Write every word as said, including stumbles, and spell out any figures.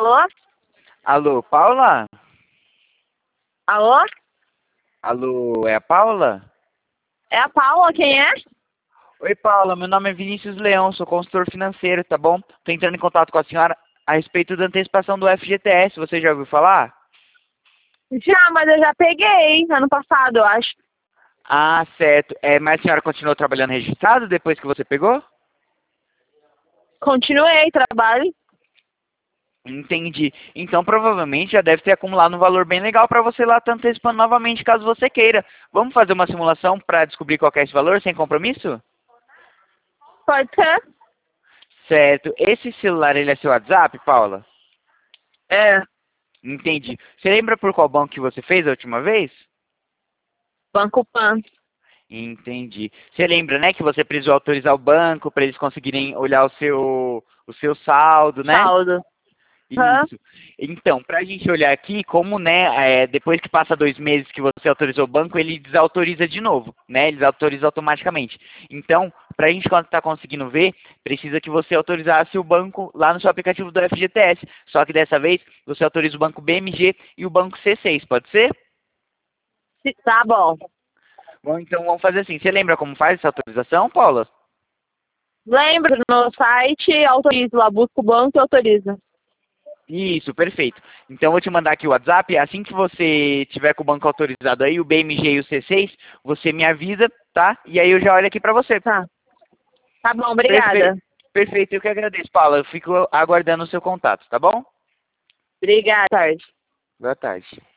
Alô? Alô, Paula? Alô? Alô, é a Paula? É a Paula, quem é? Oi, Paula, meu nome é Vinícius Leão, sou consultor financeiro, tá bom? Tô entrando em contato com a senhora a respeito da antecipação do F G T S, você já ouviu falar? Já, mas eu já peguei ano passado, eu acho. Ah, certo. É, mas a senhora continuou trabalhando registrado depois que você pegou? Continuei trabalho. Entendi. Então, provavelmente já deve ter acumulado um valor bem legal para você lá estar antecipando novamente, caso você queira. Vamos fazer uma simulação para descobrir qual que é esse valor, sem compromisso? Pode ser? Certo. Esse celular, ele é seu WhatsApp, Paula? É. Entendi. Você lembra por qual banco que você fez a última vez? Banco Pan. Entendi. Você lembra, né, que você precisou autorizar o banco para eles conseguirem olhar o seu, o seu saldo, né? Saldo. Hã? Isso. Então, para a gente olhar aqui, como, né, é, depois que passa dois meses que você autorizou o banco, ele desautoriza de novo, né? Ele desautoriza automaticamente. Então, para a gente estar conseguindo ver, precisa que você autorizasse o banco lá no seu aplicativo do F G T S. Só que dessa vez, você autoriza o banco B M G e o banco C seis, pode ser? Se- Tá bom. Bom, então vamos fazer assim. Você lembra como faz essa autorização, Paula? Lembra no site, autorizo lá, busco o banco e autorizo. Isso, perfeito. Então eu vou te mandar aqui o WhatsApp. Assim que você tiver com o banco autorizado aí, o B M G e o C seis, você me avisa, tá? E aí eu já olho aqui pra você. Tá. Tá bom, Perfeito. obrigada. Perfeito, eu que agradeço, Paula. Eu fico aguardando o seu contato, tá bom? Obrigada, tarde. Boa tarde.